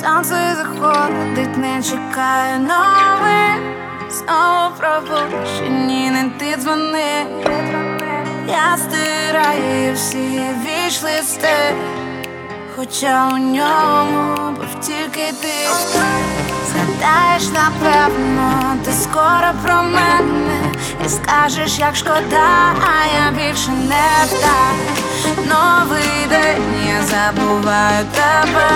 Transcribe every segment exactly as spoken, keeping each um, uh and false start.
Сонце заходить, не чекає новин. Знову пробуджені, не ти дзвони. Я стираю всі віш-листи, хоча у ньому був тільки ти. Згадаєш, напевно, ти скоро про мене і скажеш, як шкода, а я більше не та. Новий день, я забуваю тебе.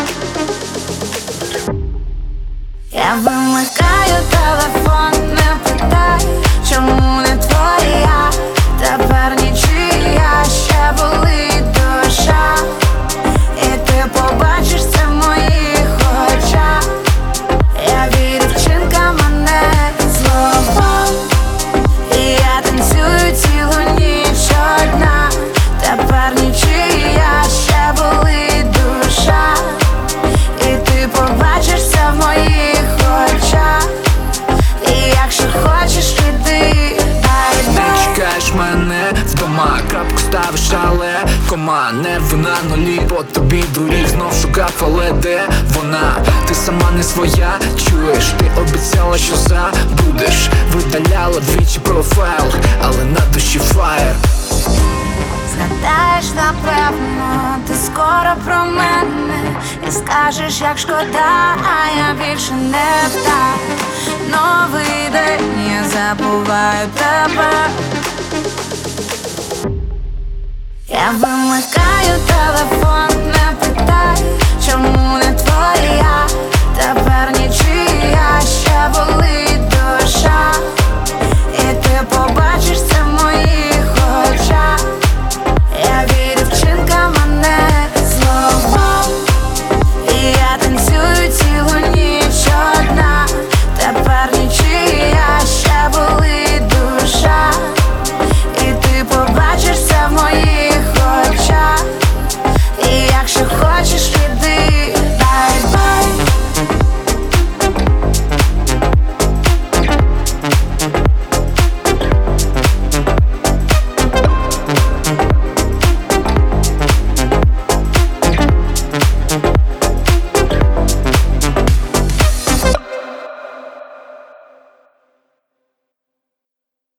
Я вимикаю телефон, не питай, чому не твоя. Тепер нічия, ще болить душа. І ти побачиш це в моїх очах. Я вірю вчинкам, а не словам. І я танцюю цілу ніч одна. Тепер нічия, ще болить душа. І ти побачиш це в моїх очах. І якщо хочеш, іди, дай. Не чекаєш мене вдома, крапку ставиш, але кома нерви на нулі, по тобі доріг, знов шукав, але де вона? Ти сама не своя, чуєш, ти обіцяла, що забудеш. Видаляла двічі профайл, але на душі фаєр. Згадаєш, напевно, ти скоро про мене і скажеш, як шкода, а я більше не та. Новий день, я забуваю тебе. Я вимикаю телефон, не питай, чому не твоя. Тепер